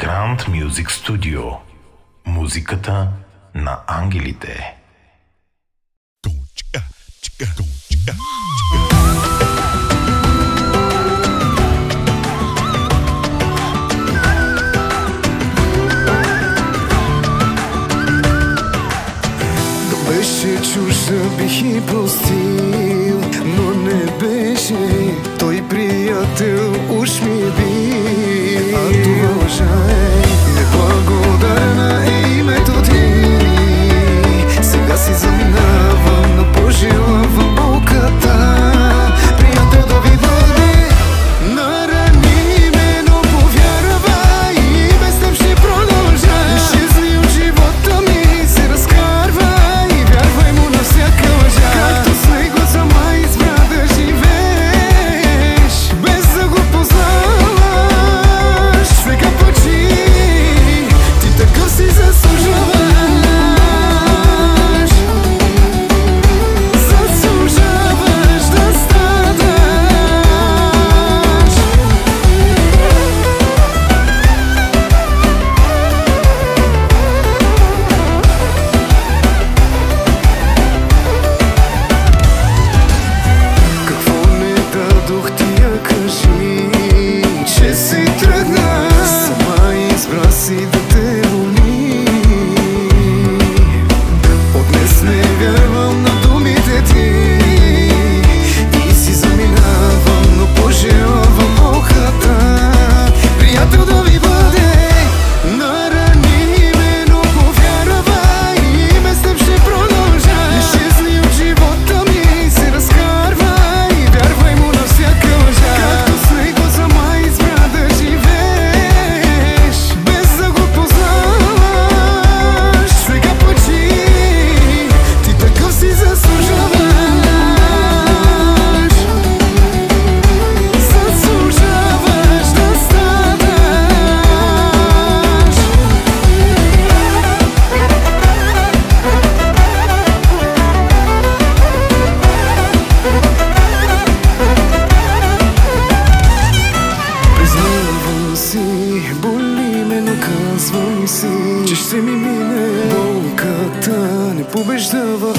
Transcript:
Grand Music Studio. Музиката на ангелите. Да беше чужда бих и простил, но не беше. Той приятел уж ми е бил. А това лъжа е, неблагодарна е името ти. Сега си заминавам, но пожелавам болката. Приятел да ви бъде, нарани ме, но повярвай, и без теб ще продължа. Изчезни от живота ми, се разкарвай, и вярвай му на всяка лъжа. Както с него сама избра да живееш, без да го познаваш. Сега почи, ти такъв си заслужаваш. Заслужаваш да страдаш. Какво не дадох ти я кажи, че си тръгна. Сама избра си да те боли. От днес не вярвам на думите ти и си заминавам, но пожелавам болката. Приятел да ви бъде, нарани ме, но повярвай, и без теб ще продължа. Изчезни от живота ми, се разкарвай, и вярвай му на всяка лъжа. Както с него сама избра да живееш, без да го познаваш. Сега почи, ти такъв си заслужаваш. Заслужаваш да страдаш. Признавам си, боли ме, но казвам си, че ще ми мине болката. Не побеждава